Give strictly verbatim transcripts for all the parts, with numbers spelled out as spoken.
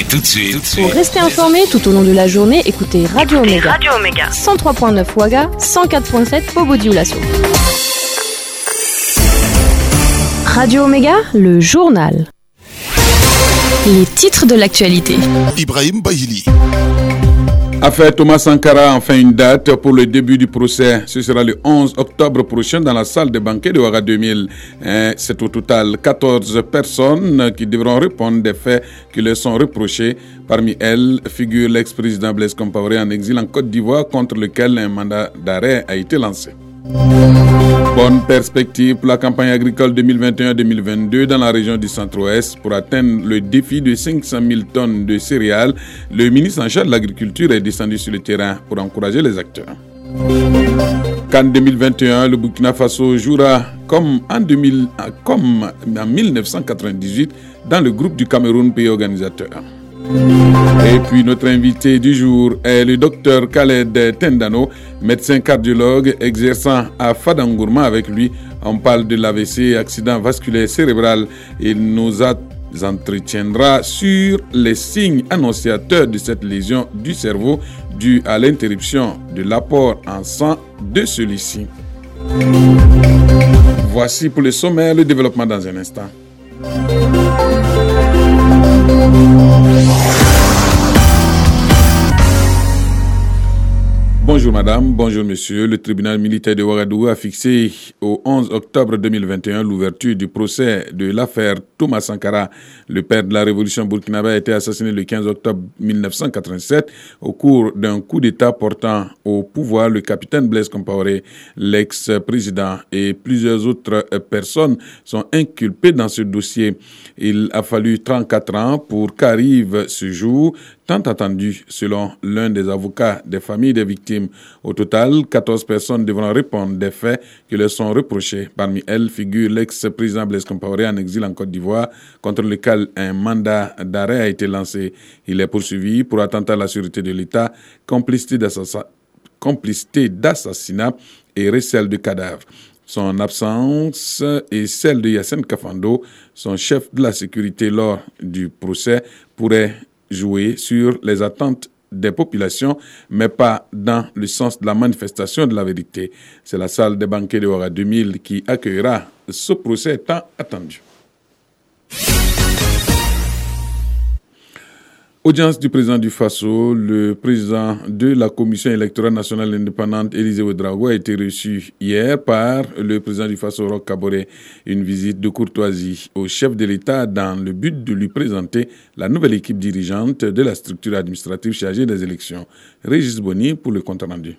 tout de suite. Tout de suite. Pour rester informé tout au long de la journée, écoutez Radio Omega. Radio Omega. cent trois virgule neuf Ouaga, cent quatre virgule sept Bobo-Dioulasso. Radio Omega, le journal. Les titres de l'actualité. Ibrahim Bahili. Affaire Thomas Sankara, enfin une date pour le début du procès. Ce sera le onze octobre prochain dans la salle de banquet de Ouaga deux mille. C'est au total quatorze personnes qui devront répondre des faits qui leur sont reprochés. Parmi elles figure l'ex-président Blaise Compaoré en exil en Côte d'Ivoire contre lequel un mandat d'arrêt a été lancé. Bonne perspective pour la campagne agricole deux mille vingt et un deux mille vingt-deux dans la région du Centre-Ouest pour atteindre le défi de cinq cent mille tonnes de céréales. Le ministre en charge de l'agriculture est descendu sur le terrain pour encourager les acteurs. CAN deux mille vingt et un, le Burkina Faso jouera comme en, deux mille, comme en dix-neuf cent quatre-vingt-dix-huit dans le groupe du Cameroun, pays organisateur. Et puis notre invité du jour est le docteur Khaled Tendano, médecin cardiologue exerçant à Fadangourma. Avec lui, on parle de l'A V C, accident vasculaire cérébral. Il nous entretiendra sur les signes annonciateurs de cette lésion du cerveau due à l'interruption de l'apport en sang de celui-ci. Voici pour le sommaire, le développement dans un instant. Bonjour madame, bonjour monsieur. Le tribunal militaire de Ouagadougou a fixé au onze octobre deux mille vingt et un l'ouverture du procès de l'affaire Thomas Sankara. Le père de la révolution burkinabé a été assassiné le quinze octobre mille neuf cent quatre-vingt-sept au cours d'un coup d'État portant au pouvoir le capitaine Blaise Compaoré. L'ex-président et plusieurs autres personnes sont inculpées dans ce dossier. Il a fallu trente-quatre ans pour qu'arrive ce jour tant attendu, selon l'un des avocats des familles des victimes. Au total, quatorze personnes devront répondre des faits qui leur sont reprochés. Parmi elles figure l'ex-président Blaise Compaoré en exil en Côte d'Ivoire, contre lequel un mandat d'arrêt a été lancé. Il est poursuivi pour attentat à la sûreté de l'État, complicité d'assassinat, complicité d'assassinat et recel de cadavres. Son absence et celle de Yassine Kafando, son chef de la sécurité lors du procès, pourrait jouer sur les attentes des populations, mais pas dans le sens de la manifestation de la vérité. C'est la salle des banquets de Ouaga deux mille qui accueillera ce procès tant attendu. Audience du président du Faso, le président de la Commission électorale nationale indépendante, Élisée Ouedraogo, a été reçu hier par le président du Faso, Roch Kaboré. Une visite de courtoisie au chef de l'État dans le but de lui présenter la nouvelle équipe dirigeante de la structure administrative chargée des élections. Régis Boni pour le compte rendu.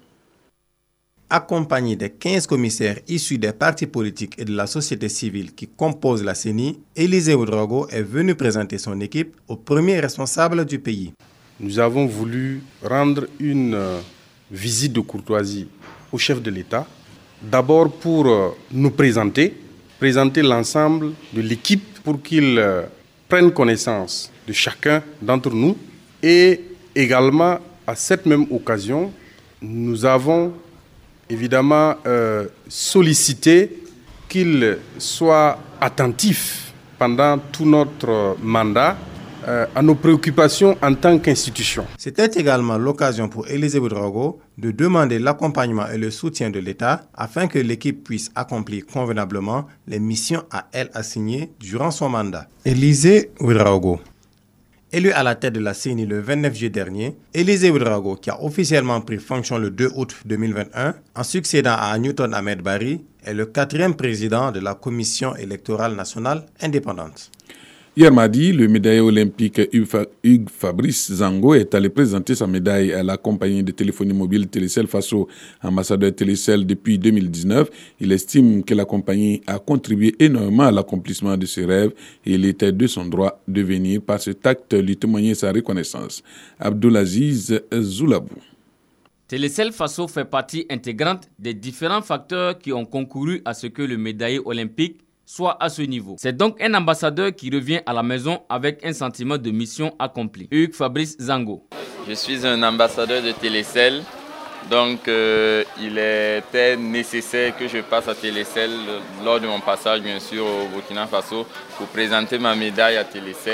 Accompagné des quinze commissaires issus des partis politiques et de la société civile qui composent la C E N I, Élisée Ouedraogo est venu présenter son équipe aux premiers responsables du pays. Nous avons voulu rendre une euh, visite de courtoisie au chef de l'État, d'abord pour euh, nous présenter, présenter l'ensemble de l'équipe pour qu'il euh, prenne connaissance de chacun d'entre nous, et également à cette même occasion, nous avons évidemment euh, solliciter qu'il soit attentif pendant tout notre mandat euh, à nos préoccupations en tant qu'institution. C'était également l'occasion pour Élisée Ouedraogo de demander l'accompagnement et le soutien de l'État afin que l'équipe puisse accomplir convenablement les missions à elle assignées durant son mandat. Élisée Ouedraogo. Élu à la tête de la C E N I le vingt-neuf juillet dernier, Élisée Ouedraogo, qui a officiellement pris fonction le deux août deux mille vingt et un, en succédant à Newton Ahmed Bari, est le quatrième président de la Commission électorale nationale indépendante. Hier mardi, le médaillé olympique Hugues Fabrice Zango est allé présenter sa médaille à la compagnie de téléphonie mobile Télécel Faso, ambassadeur Télécel depuis deux mille dix-neuf. Il estime que la compagnie a contribué énormément à l'accomplissement de ses rêves et il était de son droit de venir par cet acte lui témoigner sa reconnaissance. Abdulaziz Zoulabou. Télécel Faso fait partie intégrante des différents facteurs qui ont concouru à ce que le médaillé olympique soit à ce niveau. C'est donc un ambassadeur qui revient à la maison avec un sentiment de mission accomplie. Hugues Fabrice Zango. Je suis un ambassadeur de Télécel, donc euh, il était nécessaire que je passe à Télécel lors de mon passage bien sûr au Burkina Faso pour présenter ma médaille à Télécel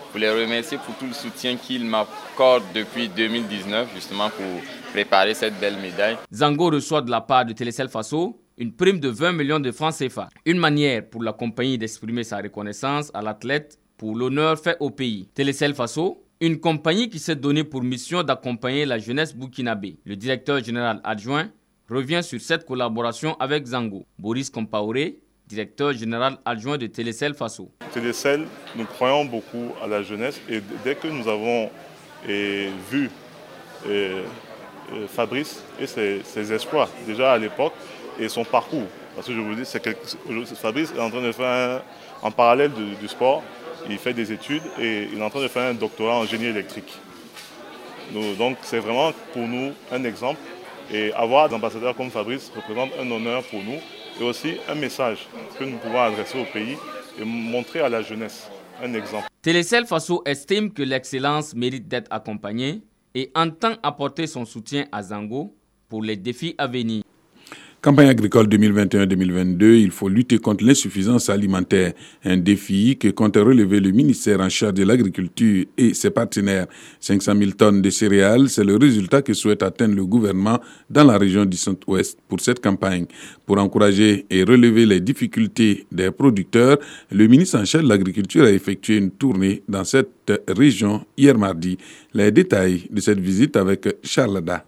pour les remercier pour tout le soutien qu'ils m'accordent depuis deux mille dix-neuf, justement pour préparer cette belle médaille. Zango reçoit de la part de Télécel Faso une prime de vingt millions de francs C F A. Une manière pour la compagnie d'exprimer sa reconnaissance à l'athlète pour l'honneur fait au pays. Télécel Faso, une compagnie qui s'est donnée pour mission d'accompagner la jeunesse burkinabé. Le directeur général adjoint revient sur cette collaboration avec Zango. Boris Compaoré, directeur général adjoint de Télécel Faso. Télécel, nous croyons beaucoup à la jeunesse et dès que nous avons et, vu et, et Fabrice et ses, ses espoirs déjà à l'époque et son parcours, parce que je vous dis, c'est quelque, Fabrice est en train de faire un, en parallèle du, du sport, il fait des études et il est en train de faire un doctorat en génie électrique. Nous, donc c'est vraiment pour nous un exemple et avoir des ambassadeurs comme Fabrice représente un honneur pour nous et aussi un message que nous pouvons adresser au pays et montrer à la jeunesse un exemple. Télécel Faso estime que l'excellence mérite d'être accompagnée et entend apporter son soutien à Zango pour les défis à venir. Campagne agricole deux mille vingt et un deux mille vingt-deux, il faut lutter contre l'insuffisance alimentaire, un défi que compte relever le ministère en charge de l'agriculture et ses partenaires. cinq cent mille tonnes de céréales, c'est le résultat que souhaite atteindre le gouvernement dans la région du Centre-Ouest pour cette campagne. Pour encourager et relever les difficultés des producteurs, le ministre en charge de l'agriculture a effectué une tournée dans cette région hier mardi. Les détails de cette visite avec Charles Da.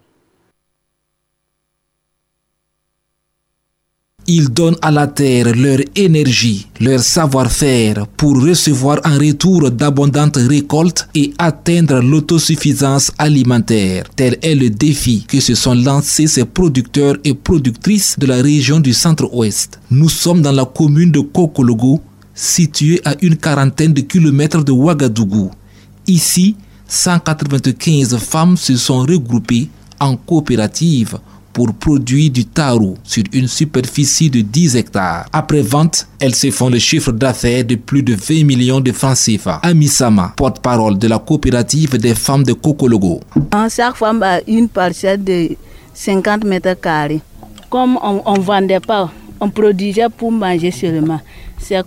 Ils donnent à la terre leur énergie, leur savoir-faire pour recevoir en retour d'abondantes récoltes et atteindre l'autosuffisance alimentaire. Tel est le défi que se sont lancés ces producteurs et productrices de la région du Centre-Ouest. Nous sommes dans la commune de Kokologo, située à une quarantaine de kilomètres de Ouagadougou. Ici, cent quatre-vingt-quinze femmes se sont regroupées en coopérative pour produire du taro sur une superficie de dix hectares. Après vente, elles se font le chiffre d'affaires de plus de vingt millions de francs C F A. Amisama, porte-parole de la coopérative des femmes de Kokologo. Chaque femme a une parcelle de cinquante mètres carrés. Comme on ne vendait pas, on produisait pour manger seulement. C'est,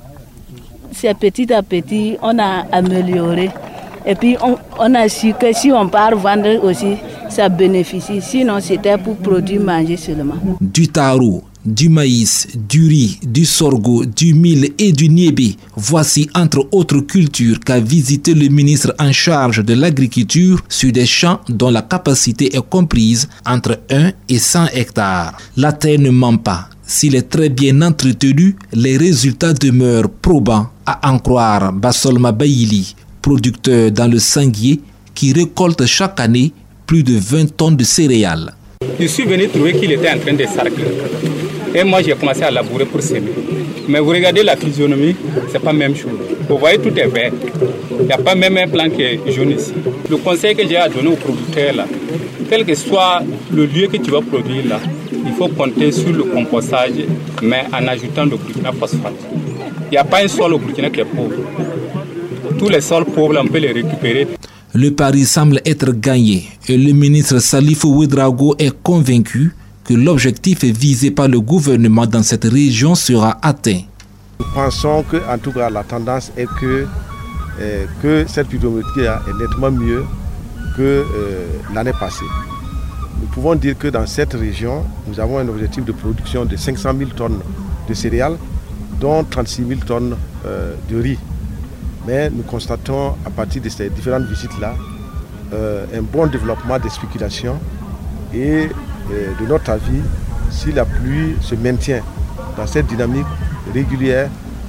c'est petit à petit, on a amélioré. Et puis on, on a su que si on part vendre aussi, ça bénéficie. Sinon, c'était pour produire manger seulement. Du taro, du maïs, du riz, du sorgho, du mil et du niébé. Voici entre autres cultures qu'a visité le ministre en charge de l'agriculture sur des champs dont la capacité est comprise entre un et cent hectares. La terre ne ment pas. S'il est très bien entretenu, les résultats demeurent probants, à en croire Basolma Bayili, producteur dans le Sanguier, qui récolte chaque année plus de vingt tonnes de céréales. Je suis venu trouver qu'il était en train de sarcler. Et moi, j'ai commencé à labourer pour semer. Mais vous regardez la physionomie, c'est pas la même chose. Vous voyez, tout est vert. Il n'y a pas même un plan qui est jaune ici. Le conseil que j'ai à donner aux producteurs, là, quel que soit le lieu que tu vas produire, là, il faut compter sur le compostage, mais en ajoutant le Burkina phosphate. Il n'y a pas un sol au Burkina qui est pauvre. Tous les sols pauvres, on peut les récupérer. Le pari semble être gagné et le ministre Salif Ouedraogo est convaincu que l'objectif visé par le gouvernement dans cette région sera atteint. Nous pensons que, en tout cas, la tendance est que, euh, que cette pluviométrie est nettement mieux que euh, l'année passée. Nous pouvons dire que dans cette région, nous avons un objectif de production de cinq cent mille tonnes de céréales, dont trente-six mille tonnes euh, de riz. Mais nous constatons à partir de ces différentes visites-là euh, un bon développement des spéculations et euh, de notre avis, si la pluie se maintient dans cette dynamique régulière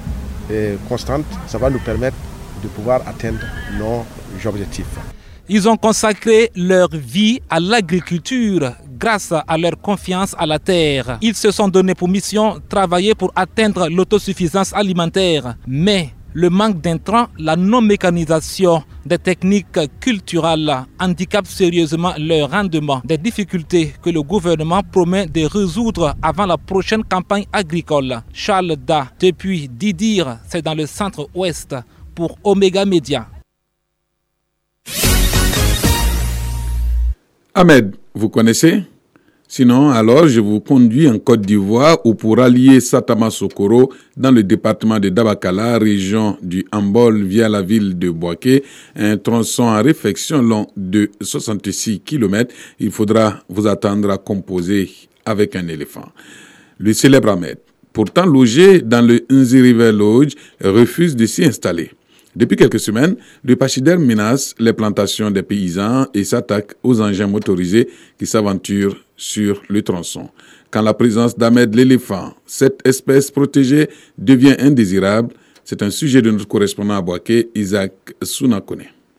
et constante, ça va nous permettre de pouvoir atteindre nos objectifs. Ils ont consacré leur vie à l'agriculture grâce à leur confiance à la terre. Ils se sont donnés pour mission de travailler pour atteindre l'autosuffisance alimentaire. Mais le manque d'intrants, la non-mécanisation des techniques culturelles handicapent sérieusement leur rendement. Des difficultés que le gouvernement promet de résoudre avant la prochaine campagne agricole. Charles Da, depuis Didir, c'est dans le centre-ouest pour Omega Media. Ahmed, vous connaissez? Sinon, alors, je vous conduis en Côte d'Ivoire où pour allier Satama Sokoro dans le département de Dabakala, région du Hambol via la ville de Boaké, un tronçon en réfection long de soixante-six kilomètres, il faudra vous attendre à composer avec un éléphant. Le célèbre Ahmed, pourtant logé dans le Nzi River Lodge, refuse de s'y installer. Depuis quelques semaines, le pachyderme menace les plantations des paysans et s'attaque aux engins motorisés qui s'aventurent sur le tronçon. Quand la présence d'Ahmed l'éléphant, cette espèce protégée, devient indésirable, c'est un sujet de notre correspondant à Boaké, Isaac Sounakone.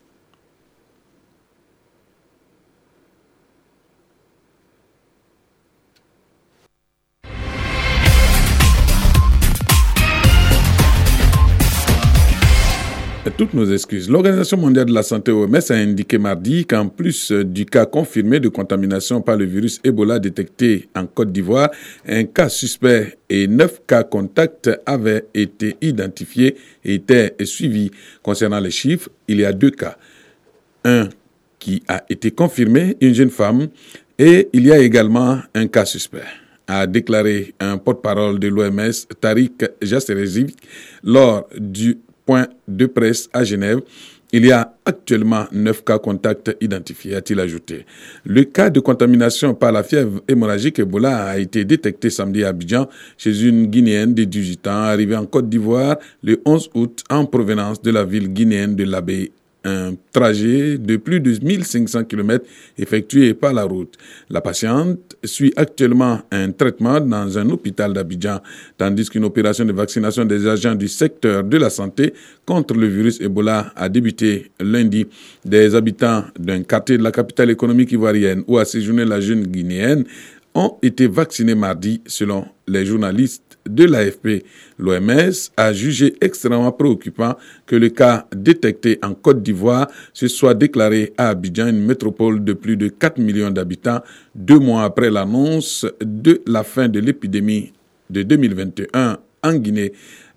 Toutes nos excuses. L'Organisation mondiale de la santé O M S a indiqué mardi qu'en plus du cas confirmé de contamination par le virus Ebola détecté en Côte d'Ivoire, un cas suspect et neuf cas contacts avaient été identifiés et étaient suivis. Concernant les chiffres, il y a deux cas. Un qui a été confirmé, une jeune femme, et il y a également un cas suspect, a déclaré un porte-parole de l'O M S, Tariq Jasserezic, lors du point de presse à Genève. Il y a actuellement neuf cas contacts identifiés, a-t-il ajouté. Le cas de contamination par la fièvre hémorragique Ebola a été détecté samedi à Abidjan chez une Guinéenne de dix-huit ans arrivée en Côte d'Ivoire le onze août en provenance de la ville guinéenne de l'Abbaye. Un trajet de plus de mille cinq cents kilomètres effectué par la route. La patiente suit actuellement un traitement dans un hôpital d'Abidjan, tandis qu'une opération de vaccination des agents du secteur de la santé contre le virus Ebola a débuté lundi. Des habitants d'un quartier de la capitale économique ivoirienne où a séjourné la jeune Guinéenne ont été vaccinés mardi, selon les journalistes de l'A F P. L'O M S a jugé extrêmement préoccupant que le cas détecté en Côte d'Ivoire se soit déclaré à Abidjan, une métropole de plus de quatre millions d'habitants, deux mois après l'annonce de la fin de l'épidémie de deux mille vingt et un en Guinée.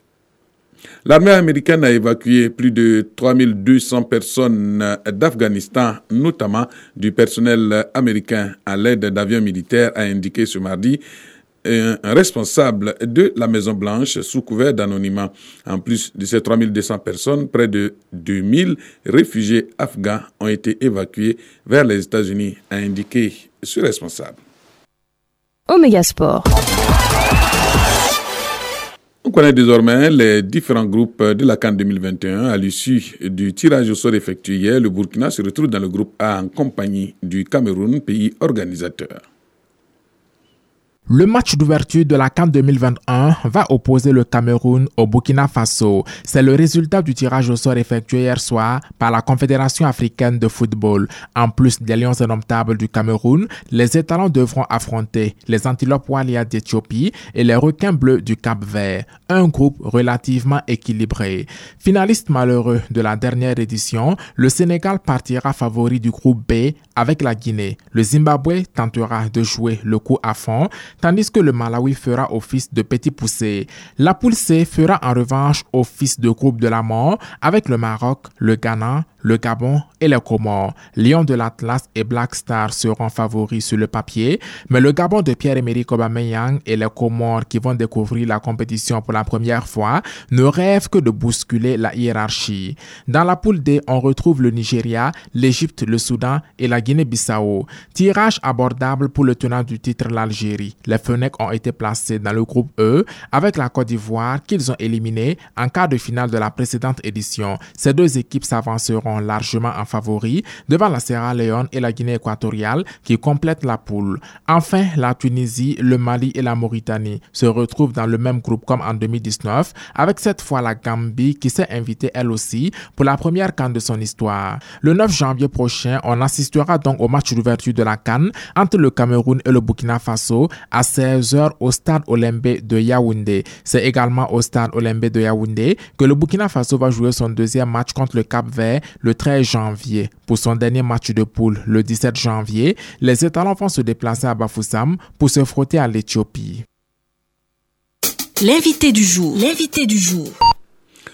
L'armée américaine a évacué plus de trois mille deux cents personnes d'Afghanistan, notamment du personnel américain à l'aide d'avions militaires, a indiqué ce mardi un responsable de la Maison-Blanche sous couvert d'anonymat. En plus de ces trois mille deux cents personnes, près de deux mille réfugiés afghans ont été évacués vers les États-Unis, a indiqué ce responsable. Omega Sport. On connaît désormais les différents groupes de la CAN deux mille vingt et un. À l'issue du tirage au sort effectué hier, le Burkina se retrouve dans le groupe A en compagnie du Cameroun, pays organisateur. Le match d'ouverture de la CAN deux mille vingt et un va opposer le Cameroun au Burkina Faso. C'est le résultat du tirage au sort effectué hier soir par la Confédération africaine de football. En plus des lions indomptables du Cameroun, les étalons devront affronter les antilopes Walia d'Éthiopie et les requins bleus du Cap-Vert. Un groupe relativement équilibré. Finaliste malheureux de la dernière édition, le Sénégal partira favori du groupe B avec la Guinée. Le Zimbabwe tentera de jouer le coup à fond, tandis que le Malawi fera office de petit poussé. La poule C fera en revanche office de groupe de la mort avec le Maroc, le Ghana, le Gabon et les Comores. Lions de l'Atlas et Black Star seront favoris sur le papier, mais le Gabon de Pierre-Emerick Aubameyang et les Comores qui vont découvrir la compétition pour la première fois ne rêvent que de bousculer la hiérarchie. Dans la poule D, on retrouve le Nigeria, l'Égypte, le Soudan et la Guinée-Bissau. Tirage abordable pour le tenant du titre, l'Algérie. Les Fennecs ont été placés dans le groupe E avec la Côte d'Ivoire qu'ils ont éliminé en quart de finale de la précédente édition. Ces deux équipes s'avanceront largement en favori devant la Sierra Leone et la Guinée équatoriale qui complètent la poule. Enfin, la Tunisie, le Mali et la Mauritanie se retrouvent dans le même groupe comme en deux mille dix-neuf avec cette fois la Gambie qui s'est invitée elle aussi pour la première CAN de son histoire. Le neuf janvier prochain, on assistera donc au match d'ouverture de la CAN entre le Cameroun et le Burkina Faso à seize heures au stade Olembe de Yaoundé. C'est également au stade Olembe de Yaoundé que le Burkina Faso va jouer son deuxième match contre le Cap-Vert le treize janvier. Pour son dernier match de poule, le dix-sept janvier, les étalons vont se déplacer à Bafoussam pour se frotter à l'Éthiopie. L'invité du jour. L'invité du jour.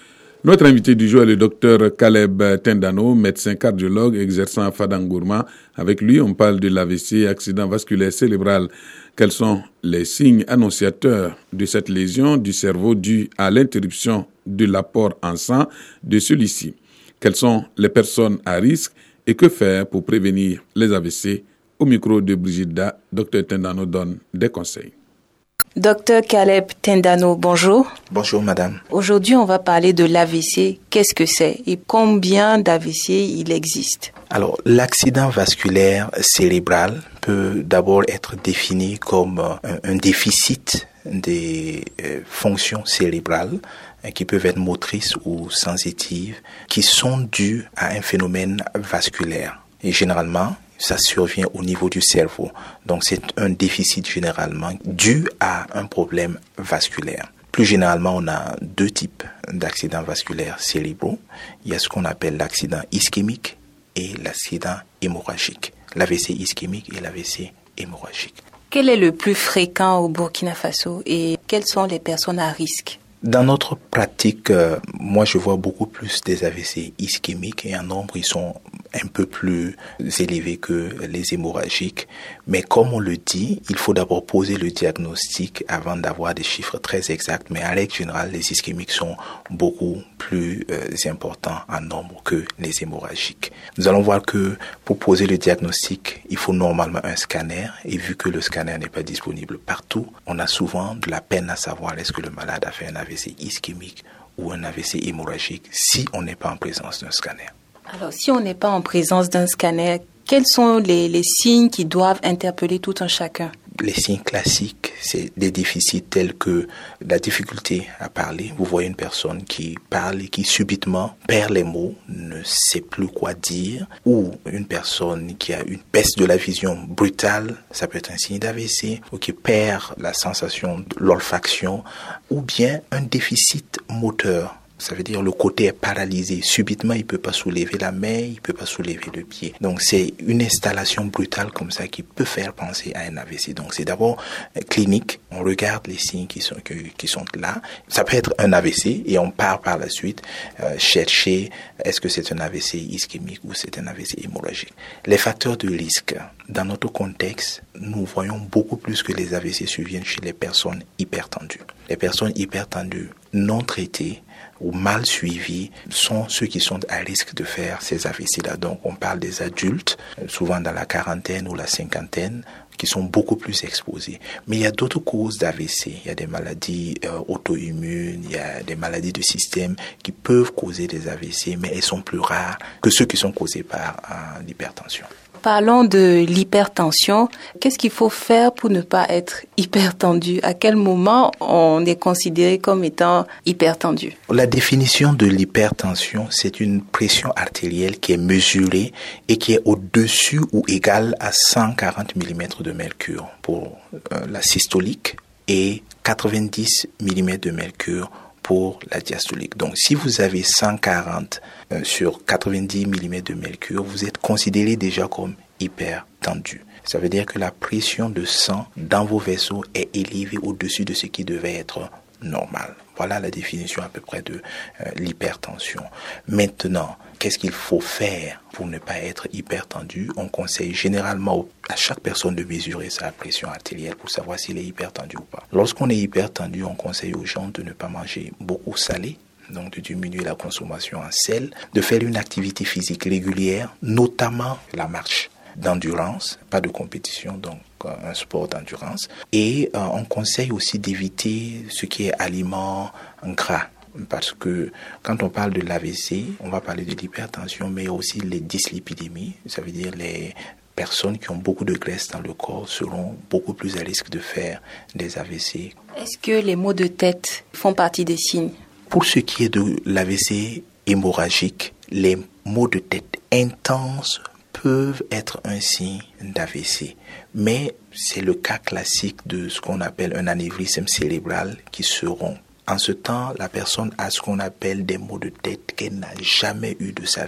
Notre invité du jour est le docteur Caleb Tendano, médecin cardiologue exerçant à Fadangourma. Avec lui, on parle de l'A V C, accident vasculaire cérébral. Quels sont les signes annonciateurs de cette lésion du cerveau due à l'interruption de l'apport en sang de celui-ci? Quelles sont les personnes à risque et que faire pour prévenir les A V C? Au micro de Brigitte Da, docteur Tendano donne des conseils. Docteur Caleb Tendano, bonjour. Bonjour madame. Aujourd'hui, on va parler de l'A V C. Qu'est-ce que c'est et combien d'A V C il existe? Alors, l'accident vasculaire cérébral peut d'abord être défini comme un, un déficit des euh, fonctions cérébrales euh, qui peuvent être motrices ou sensitives, qui sont dues à un phénomène vasculaire. Et généralement, ça survient au niveau du cerveau. Donc, c'est un déficit généralement dû à un problème vasculaire. Plus généralement, on a deux types d'accidents vasculaires cérébraux. Il y a ce qu'on appelle l'accident ischémique et l'accident hémorragique. L'A V C ischémique et l'A V C hémorragique. Quel est le plus fréquent au Burkina Faso et quelles sont les personnes à risque? Dans notre pratique, euh, moi je vois beaucoup plus des A V C ischémiques et en nombre ils sont un peu plus élevés que les hémorragiques. Mais comme on le dit, il faut d'abord poser le diagnostic avant d'avoir des chiffres très exacts. Mais en règle générale, les ischémiques sont beaucoup plus euh, importants en nombre que les hémorragiques. Nous allons voir que pour poser le diagnostic, il faut normalement un scanner. Et vu que le scanner n'est pas disponible partout, on a souvent de la peine à savoir est-ce que le malade a fait un A V C ischémique ou un A V C hémorragique si on n'est pas en présence d'un scanner. Alors, si on n'est pas en présence d'un scanner, quels sont les, les signes qui doivent interpeller tout un chacun? Les signes classiques, c'est des déficits tels que la difficulté à parler. Vous voyez une personne qui parle et qui subitement perd les mots, ne sait plus quoi dire, ou une personne qui a une baisse de la vision brutale, ça peut être un signe d'A V C, ou qui perd la sensation de l'olfaction, ou bien un déficit moteur. Ça veut dire le côté est paralysé. Subitement, il ne peut pas soulever la main, il ne peut pas soulever le pied. Donc, c'est une installation brutale comme ça qui peut faire penser à un A V C. Donc, c'est d'abord euh, clinique. On regarde les signes qui sont, qui, qui sont là. Ça peut être un A V C et on part par la suite euh, chercher est-ce que c'est un A V C ischémique ou c'est un A V C hémorragique. Les facteurs de risque. Dans notre contexte, nous voyons beaucoup plus que les A V C surviennent chez les personnes hypertendues. Les personnes hypertendues non traitées ou mal suivis sont ceux qui sont à risque de faire ces A V C-là. Donc, on parle des adultes, souvent dans la quarantaine ou la cinquantaine, qui sont beaucoup plus exposés. Mais il y a d'autres causes d'A V C. Il y a des maladies euh, auto-immunes, il y a des maladies de système qui peuvent causer des A V C, mais elles sont plus rares que ceux qui sont causés par euh, l'hypertension. Parlons de l'hypertension. Qu'est-ce qu'il faut faire pour ne pas être hypertendu? À quel moment on est considéré comme étant hypertendu? La définition de l'hypertension, c'est une pression artérielle qui est mesurée et qui est au-dessus ou égale à cent quarante millimètres de mercure pour euh, la systolique et quatre-vingt-dix millimètres de mercure pour la diastolique. Donc, si vous avez cent quarante euh, sur quatre-vingt-dix millimètres de mercure, vous êtes considéré déjà comme hypertendu. Ça veut dire que la pression de sang dans vos vaisseaux est élevée au-dessus de ce qui devait être normal. Voilà la définition à peu près de euh, l'hypertension. Maintenant, qu'est-ce qu'il faut faire pour ne pas être hypertendu? On conseille généralement à chaque personne de mesurer sa pression artérielle pour savoir s'il est hypertendu ou pas. Lorsqu'on est hypertendu, on conseille aux gens de ne pas manger beaucoup salé, donc de diminuer la consommation en sel, de faire une activité physique régulière, notamment la marche d'endurance, pas de compétition, donc un sport d'endurance. Et euh, on conseille aussi d'éviter ce qui est aliments gras. Parce que quand on parle de l'A V C, on va parler de l'hypertension, mais aussi les dyslipidémies, ça veut dire les personnes qui ont beaucoup de graisse dans le corps seront beaucoup plus à risque de faire des A V C. Est-ce que les maux de tête font partie des signes? Pour ce qui est de l'A V C hémorragique, les maux de tête intenses peuvent être un signe d'A V C. Mais c'est le cas classique de ce qu'on appelle un anévrisme cérébral qui seront. En ce temps, la personne a ce qu'on appelle des maux de tête qu'elle n'a jamais eu de sa vie.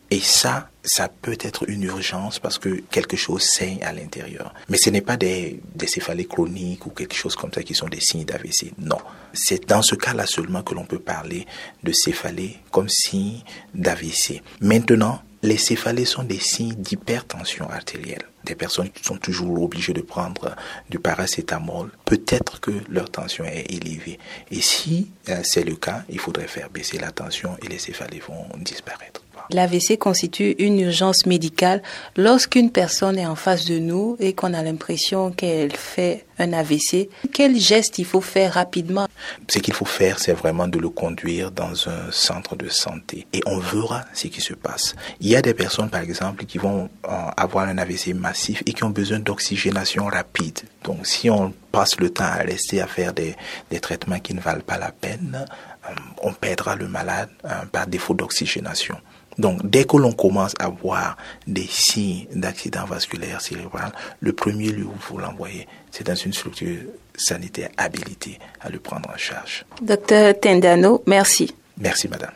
Et ça, ça peut être une urgence parce que quelque chose saigne à l'intérieur. Mais ce n'est pas des, des céphalées chroniques ou quelque chose comme ça qui sont des signes d'A V C. Non. C'est dans ce cas-là seulement que l'on peut parler de céphalée comme signe d'A V C. Maintenant, les céphalées sont des signes d'hypertension artérielle. Des personnes qui sont toujours obligées de prendre du paracétamol, peut-être que leur tension est élevée. Et si euh, c'est le cas, il faudrait faire baisser la tension et les céphalées vont disparaître. L'A V C constitue une urgence médicale lorsqu'une personne est en face de nous et qu'on a l'impression qu'elle fait un A V C. Quel geste il faut faire rapidement? Ce qu'il faut faire, c'est vraiment de le conduire dans un centre de santé et on verra ce qui se passe. Il y a des personnes, par exemple, qui vont euh, avoir un A V C massif et qui ont besoin d'oxygénation rapide. Donc, si on passe le temps à rester à faire des, des traitements qui ne valent pas la peine, euh, on perdra le malade euh, par défaut d'oxygénation. Donc, dès que l'on commence à voir des signes d'accident vasculaire cérébral, le premier lieu où il faut l'envoyer, c'est dans une structure sanitaire habilitée à le prendre en charge. Docteur Tendano, merci. Merci, madame.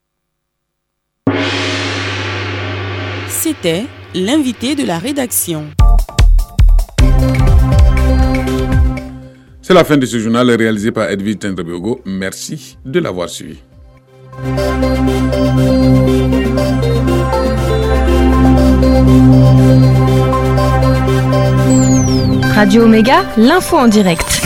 C'était l'invité de la rédaction. C'est la fin de ce journal réalisé par Edwige Tendrebogo. Merci de l'avoir suivi. Radio Omega, l'info en direct.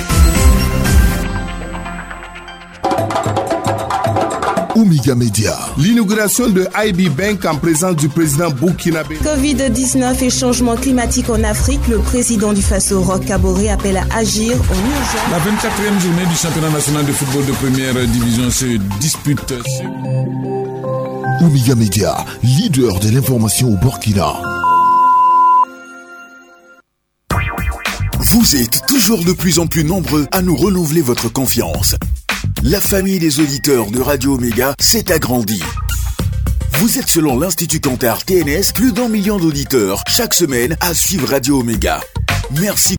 Omega Media. L'inauguration de I B Bank en présence du président burkinabé. covid dix-neuf et changement climatique en Afrique, le président du Faso, Roch Kaboré, appelle à agir en urgence. La vingt-quatrième journée du championnat national de football de première division se dispute. Omega Media, leader de l'information au Burkina. Vous êtes toujours de plus en plus nombreux à nous renouveler votre confiance. La famille des auditeurs de Radio Omega s'est agrandie. Vous êtes, selon l'Institut Kantar T N S, plus d'un million d'auditeurs chaque semaine à suivre Radio Omega. Merci